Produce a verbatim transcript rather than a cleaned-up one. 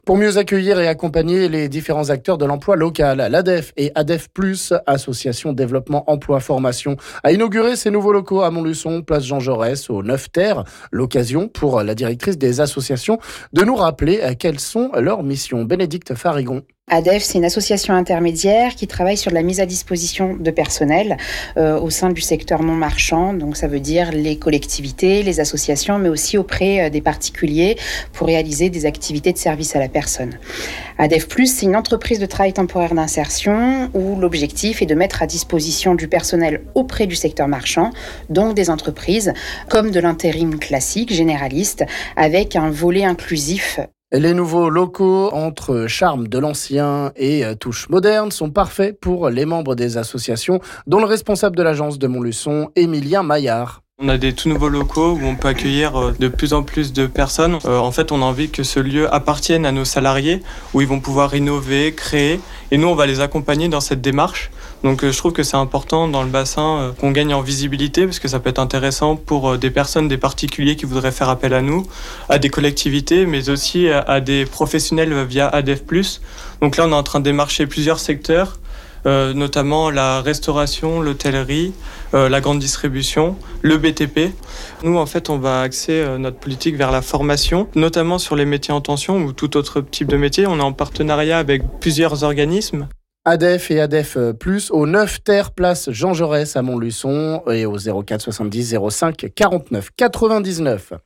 Pour mieux accueillir et accompagner les différents acteurs de l'emploi local, l'A D E F et A D E F plus, Association Développement Emploi Formation, a inauguré ses nouveaux locaux à Montluçon, place Jean Jaurès, aux neuf terres. L'occasion pour la directrice des associations de nous rappeler quelles sont leurs missions. Bénédicte Farigon. A D E F, c'est une association intermédiaire qui travaille sur la mise à disposition de personnel euh, au sein du secteur non marchand. Donc ça veut dire les collectivités, les associations, mais aussi auprès euh, des particuliers pour réaliser des activités de service à la personne. A D E F plus, c'est une entreprise de travail temporaire d'insertion où l'objectif est de mettre à disposition du personnel auprès du secteur marchand, donc des entreprises, comme de l'intérim classique, généraliste, avec un volet inclusif. Les nouveaux locaux, entre charme de l'ancien et touche moderne, sont parfaits pour les membres des associations, dont le responsable de l'agence de Montluçon, Émilien Maillard. On a des tout nouveaux locaux où on peut accueillir de plus en plus de personnes. Euh, en fait, on a envie que ce lieu appartienne à nos salariés, où ils vont pouvoir innover, créer, et nous, on va les accompagner dans cette démarche. Donc, euh, je trouve que c'est important dans le bassin euh, qu'on gagne en visibilité, parce que ça peut être intéressant pour euh, des personnes, des particuliers qui voudraient faire appel à nous, à des collectivités, mais aussi à, à des professionnels via A D E F plus. Donc là, on est en train de démarcher plusieurs secteurs. Euh, notamment la restauration, l'hôtellerie, euh, la grande distribution, le B T P. Nous, en fait, on va axer euh, notre politique vers la formation, notamment sur les métiers en tension ou tout autre type de métier. On est en partenariat avec plusieurs organismes. A D E F et A D E F plus, aux neuf terres, place Jean Jaurès à Montluçon et au zéro quatre soixante-dix zéro cinq quarante-neuf quatre-vingt-dix-neuf.